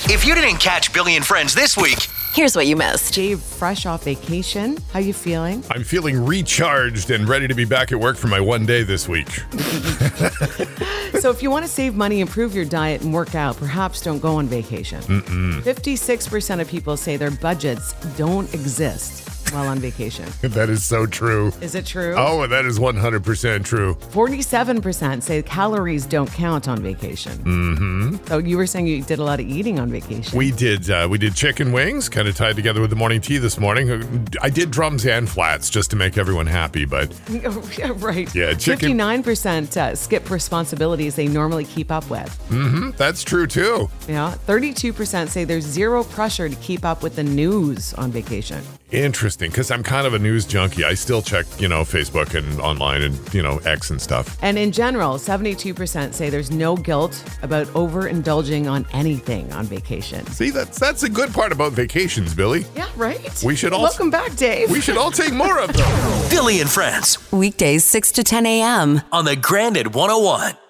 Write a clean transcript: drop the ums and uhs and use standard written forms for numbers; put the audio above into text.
If you didn't catch Billy and Friends this week, here's what you missed. Dave, fresh off vacation. How you feeling? I'm feeling recharged and ready to be back at work for my one day this week. So if you want to save money, improve your diet, and work out, perhaps don't go on vacation. 56% of people say their budgets don't exist while on vacation. That is so true. Is it true? Oh, that is 100% true. 47% say calories don't count on vacation. So you were saying you did a lot of eating on vacation. We did chicken wings, kind of tied together with the morning tea this morning. I did drums and flats just to make everyone happy, but right. Yeah, chicken. 59% skip responsibilities they normally keep up with. That's true too. Yeah. 32% say there's zero pressure to keep up with the news on vacation. Interesting, because I'm kind of a news junkie. I still check, Facebook and online and, X and stuff. And in general, 72% say there's no guilt about overindulging on anything on vacation. See, that's a good part about vacations, Billy. Yeah, right? We should all Welcome back, Dave. We should all take more of them. Billy and Friends Weekdays 6 to 10 a.m. on the Grand at 101.